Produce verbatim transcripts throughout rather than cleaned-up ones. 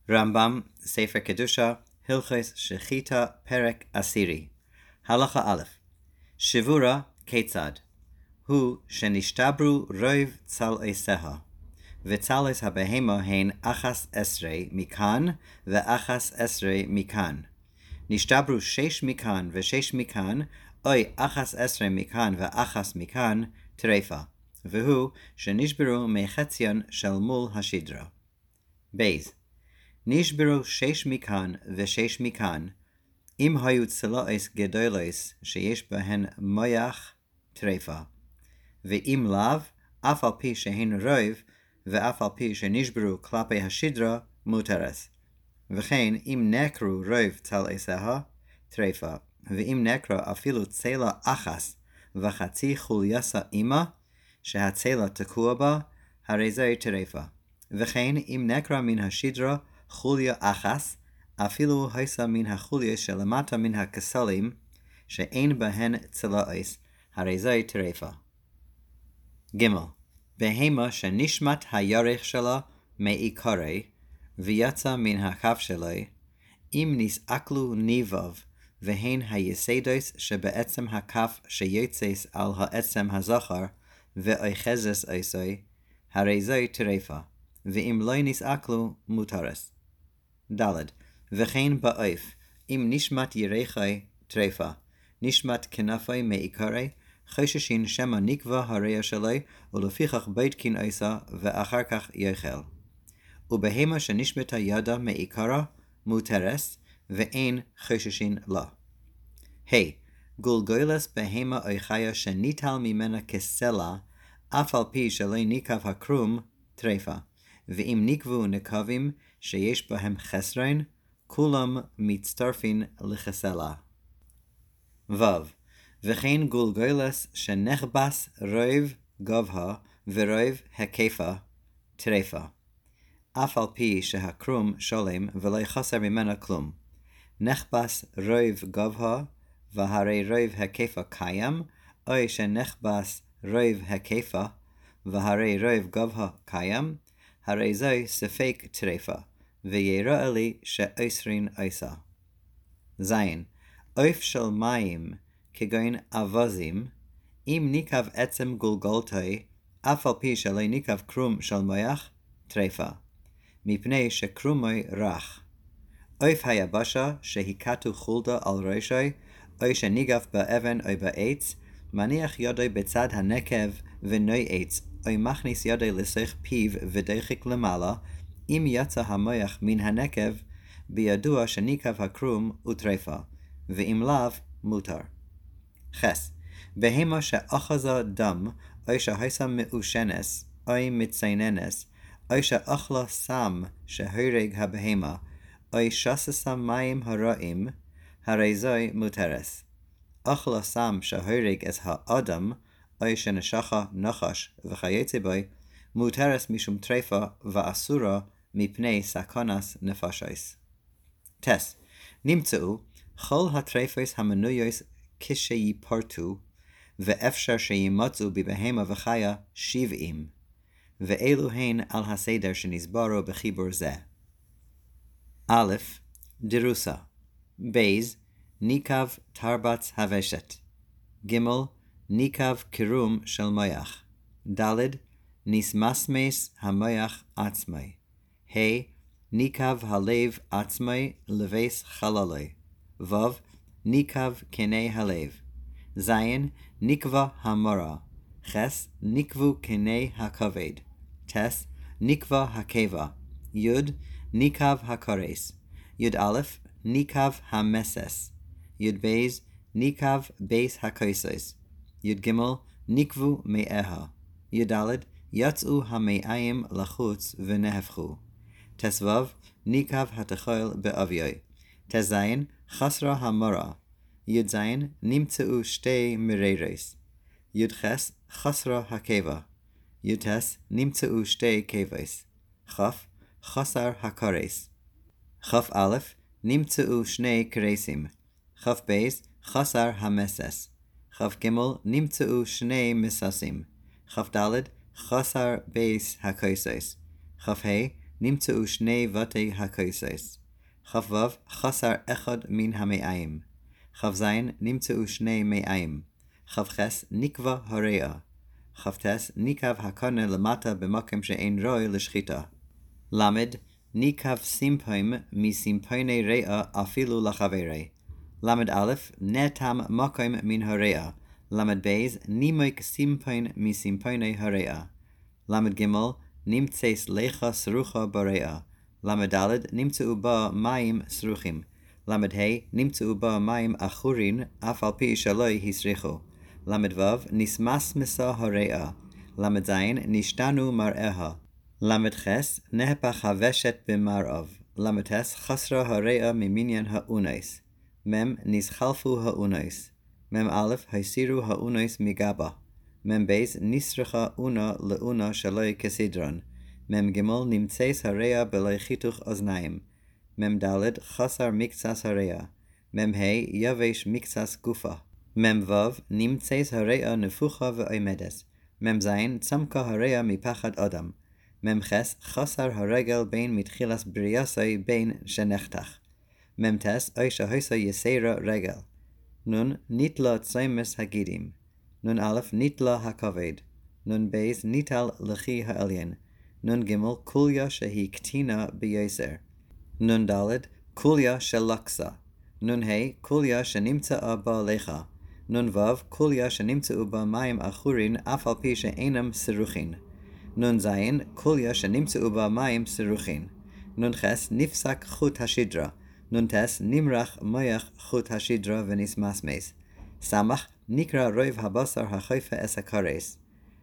רמב"ם, ספר קדושה, הלכות שחיטה, פרק עשירי. הלכה א', שבורה כיצד? הוא שנשתברו רוב צלעיה, וצלעס הבהמה הן אחס עשרה מכאן ואחס עשרה מכאן. נשתברו שש מכאן ושש מכאן, אוי אחס עשרה מכאן ואחס מכאן, טרפה, והוא שנשברו מחציון של מול השדרה. בייז, נשברו שש מכאן ושש מכאן, אם היו צלעס גדולס שיש בהן מויח, טרפה, ואם לאו, אף על פי שהן רוב, ואף על פי שנשברו כלפי השדרה, מותרס. וכן, אם נקרו רוב צלעיה, טרפה, ואם נקרה אפילו צלע אחס וחצי חולייסה אימה, שהצלע תקוע בה, הרי זוהי טרפה. וכן, אם נקרה מן השדרה חוליה אחס, אפילו היסה מן החוליה שלמטה מן הכסלים, שאין בהן צלעס, הרי זוהי טרפה. ג' בהמה שנשמת הירך שלה מעיקרי, ויצא מן הכף שלה, אם נסעקלו ניבב, והן היסדוס שבעצם הכף שיוצס על העצם הזכר, ואוחזס עשוי, הרי זוהי טרפה, ואם לא נסעקלו, מותרס. ד' וכן באוף, אם נשמת ירחי טרפה, נשמת כנפי מעיקרי, חוששין שמא נקבע הרע שלי, ולפיכך בודקין עשה, ואחר כך יאכל. ובהמה שנשמתה ידה מעיקרה, מותרס, ואין חוששין לה. היי, גולגולס בהמה או חיה שניטל ממנה כסלע, אף על פי שלא ניקב הקרום, טרפה, ואם נקבו נקבים שיש בהם חסרין, כולם מצטרפין לכסלע. ו. וכן גולגולס שנחבס רוב גבוה ורוב הקיפה, טרפה, אף על פי שהקרום שולם ולא חסר ממנה כלום. נחבס רוב גבוה והרי רוב הקיפה קיים, או שנחבס רוב הקיפה והרי רוב גבוה קיים, הרי זוהי ספק טרפה, ויראה לי שעשרין עשה. זין, עוף של מים כגון אבזים, אם ניקב עצם גולגולתוי, אף על פי שלא ניקב קרום של מויח, טרפה, מפני שקרומוי רך. עוף היבשה שהיקטו חולדה על ראשי, או שניגף באבן או בעץ, מניח ידוי בצד הנקב ונועץ, או מכניס ידוי לסך פיו ודחק למעלה, אם יצא המויח מן הנקב, בידוע שניקב הקרום וטרפה, ואם לאו, מותר. חס, בהמה שאחזה דם, או שהייסה מאושנס, או מצייננס, או שאכלה סם שהורג הבהמה, או שססה מים הרעים, הרי זוהי מותרס. אכלה סם שהורג את האדם, או שנשכה נחש וכיוצא בו, מותרס משום טרפה ואסורה מפני סכנס נפשייס. טס, נמצאו כל הטרפות המנויות כשיפרטו, ואפשר שימצאו בבהמה וחיה שבעים, ואלו הן על הסדר שנסברו בחיבור זה. א', דרוסה, בייז, ניקב תרבץ הוושת, ג' ניקב קרום של מויח, ד' נסמסמס המויח עצמי, ה' ניקב הלב עצמי לבס חללי, ו' ניקב קני הלב, ז' נקבה המורה, ח' נקבו קני הכבד, ט' נקבה הקיבה, י' ניקב הקורס, י' ניקב המסס, י' בייז ניקב בייס הקויסס, י' ג' נקבו מאיה, י' ד' יצאו המאיים לחוץ ונהפכו, ט' ו' ניקב התחול באביוי, ט' ז' חסרה המורה, י' ז' נמצאו שתי מררס, י' ח' חסרה הקיבה, י' ט' נמצאו שתי קיבס, כ' חסר הקורס, כ' א' נמצאו שני קרסים, כ' בייס חסר המסס, כ' ג' נמצאו שני מססים, כ' ד' חסר בייס הקויסס, כ' ה' נמצאו שני בתי הקייסס. כ"ו חסר אחד מן המאיים. כ"ז נמצאו שני מאיים. כ"ח נקבע הרע. כ"ט ניקב הקנה למטה במקום שאין ראוי לשחיטה. למד ניקב סימפיים מסימפייני רע אפילו לחברי. למד א' נתם מקום מן הרע. למד בייז נימק סימפיין מסימפייני הרע. למד ג' נמצאס לך סרוחה ברע. למד ד' נמצאו בה מים סרוכים. למד ה' נמצאו בה מים אחורין אף על פי שלא הסריחו. למד ו' נסמס מסה הרע. למד ז' נשתנו מראיה. למד ח' נהפך הוושת במרעב. למד ה' חסרה הרע ממניין האונס. מ' נסחלפו האונס. מ' א' הסירו האונס מגבה. מ' בייס נסרחה אונה לאונה שלא כסדרון. מ' ג' נמצאס הרע בלי חיתוך אוזניים. מ' ד' חסר מקצס הרע. מ' ה' יבש מקצס גופה. מ' ו' נמצאס הרע נפוחה ועומדס. מ' ז' צמקה הרע מפחד אדם. מ' ח' חסר הרגל בין מתחילס בריאסי בין שנחתך. מ' ת' אי שהיסה יסרה רגל. נון ניטלה ציימס הגידים. נון א' ניטלה הכבד. נון בייס ניטל לכי העליין. נון ג' קוליה שהיא קטינה ביסר. נון ד' קוליה של לקסה. נון ה' קוליה שנמצאה בה לך. נון ו' קוליה שנמצאו בה מים אחורין אף על פי שאינם סרוכין. נון ז' קוליה שנמצאו בה מים סרוכין. נון ח' נפסק חוט השדרה. נון ת' נמרח מויח חוט השדרה ונסמסמס. סמך נקרא רוב הבשר החיפה אס הקרס.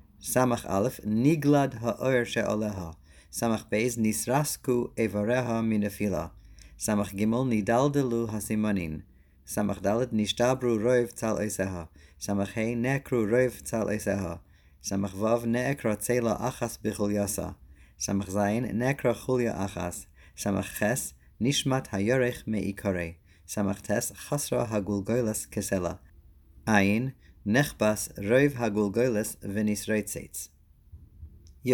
סמך א' נגלד האור שעוליה. סמך בייז נסרסקו איבריה מנפילה. סמך ג' נדלדלו הסימנין. סמך ד' נשתברו רוב צל עשיה. סמך ה' נעקרו רוב צל עשיה. סמך ו' נעקרה צלע אחס בחולייסה. סמך ז' נעקרה חוליה אחס. סמך ח' נשמת הירך מעיקרי. סמך ת' חסרה הגולגולס כסלה. עין נחבס רוב הגולגולס ונסרצץ. י.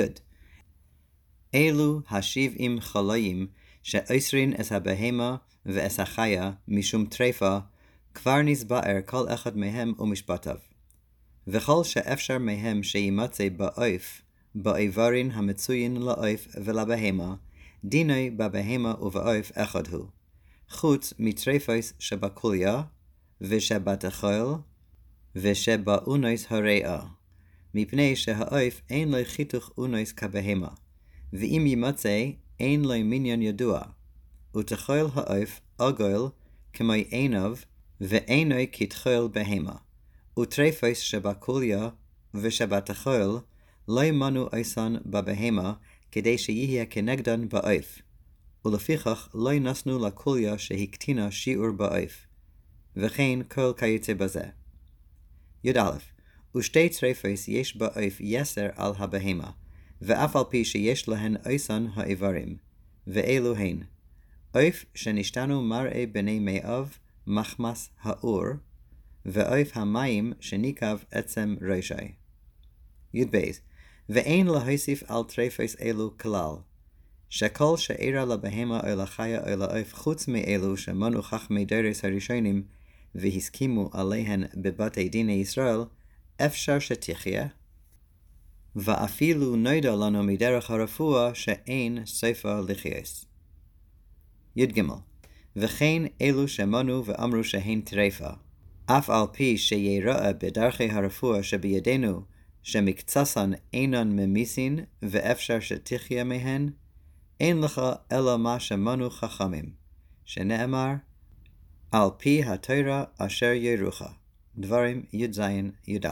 אלו השבעים חלויים שאוסרין אס הבהמה ואס החיה משום טרפה, כבר נסבאר כל אחד מהם ומשפטיו. וכל שאפשר מהם שימצא באויף, באיברין המצוין לאויף ולבהמה, דינוי בבהמה ובאויף אחד הוא. חוץ מטרפוס שבקוליה, ושבתחול, ושבאונוס הרע, מפני שהאויף אין לו חיתוך אונוס כבהמה, ואם ימצא אין לו מניין ידוע, ותחול האויף עגול כמו עיניו, ואינוי כתחול בהמה, וטרפוס שבקוליה ושבתחול לא ימנו אייסן בבהמה, כדי שיהיה כנגדן באויף, ולפיכך לא ינסנו לקוליה שהקטינה שיעור באויף, וכן כל כיוצא בזה. י"א ושתי טרפוס יש באויף יסר על הבהמה, ואף על פי שיש להן אייסן האיברים, ואלו הן, אויף שנשתנו מראה בני מאב מחמס האור, ואויף המים שניקב עצם ראשי. י"ב ואין להוסיף על טרפוס אלו כלל, שכל שאירה לבהמה או לחיה או לאויף חוץ מאלו שמנו חכמי דורס הראשונים והסכימו עליהן בבתי דיני ישראל, אפשר שתחיה, ואפילו נודע לנו מדרך הרפואה שאין סופה לחייס. י"ג וכן אלו שמנו ואמרו שהן טרפה, אף על פי שיראה בדרכי הרפואה שבידינו שמקצסן אינן ממיסין ואפשר שתחיה מהן, אין לך אלא מה שמנו חכמים, שנאמר, על פי התורה אשר ירוך. דברים י"ז י"א.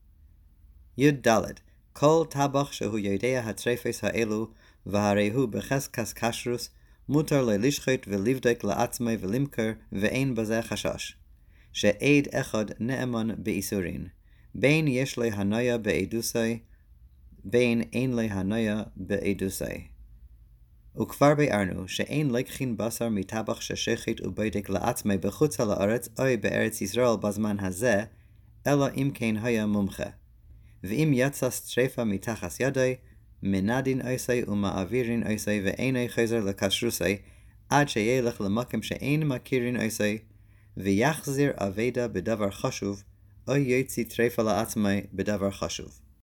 י"ד כל טבח שהוא יודע הטרפוס האלו, והרי הוא בחזקת כשרוס, מותר לו לשחוט ולבדוק לעצמו ולמכור, ואין בזה חשש. שעד אחד נאמן באיסורין, בין יש לו הנויה בעדוסי, בין אין לו הנויה בעדוסי. וכבר ביארנו שאין לקחין בשר מטבח ששחט ובדק לעצמו בחוץ על הארץ או בארץ ישראל בזמן הזה, אלא אם כן היה מומחה. ואם יצא טרפה מתחת ידי, מנדין עושה ומעבירין עושה ואינו חוזר לכשרוסה עד שילך למקום שאין מכירין עושה ויחזיר אבדה בדבר חשוב או יוציא טרפה לעצמי בדבר חשוב.